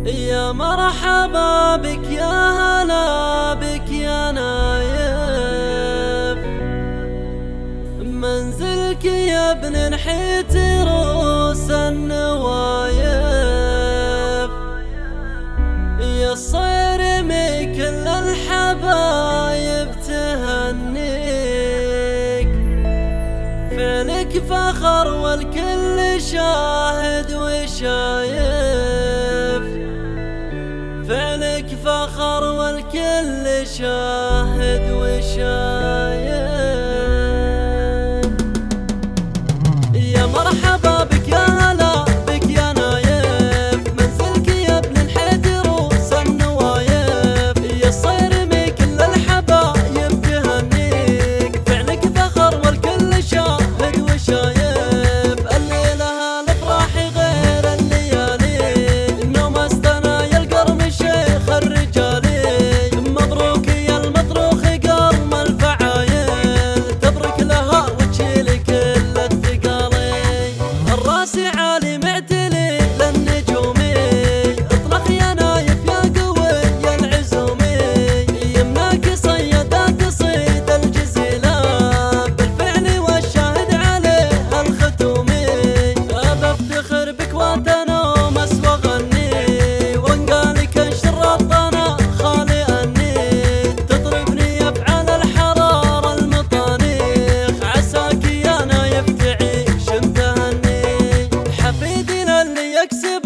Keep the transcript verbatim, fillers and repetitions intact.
يا مرحبا بك يا هلا بك يا نايف، منزلك يا ابن نحيت روس النوايف، يا الصيرمي كل الحبايب تهنيك، فعلك فخر والكل شاهد وشايف، فعلك فخر والكل شاهد وشايف. يا مرحبا بك يا هلا بك يا نايف، منزلك يا ابن الحيد روس النوايف، يا الصيرمي كل الحبايب تهنيك، فعلك فخر والكل شاهد وشايف، الليلة هالافراح غير الليالي، النوم استنايا القرم شيخ الرجالي، مبروك يا المطروخ قرم الفعايل، تبرك لها وتشيل كل الثقالي، الراس عالي معتلي للنجومي، اطلق يا نايف يا قوي يا العزومي، يمناك صيدات صيد الجزيلة، بالفعل والشاهد عليه الختومي، ابى افتخر بك واتنوم اسوى غني، وانقالك انشر الطنا خالي اني، تطربني افعال الحرارة المطانيخ، عساك يا نايف تعيش متهني، حفيدنا اللي يكسب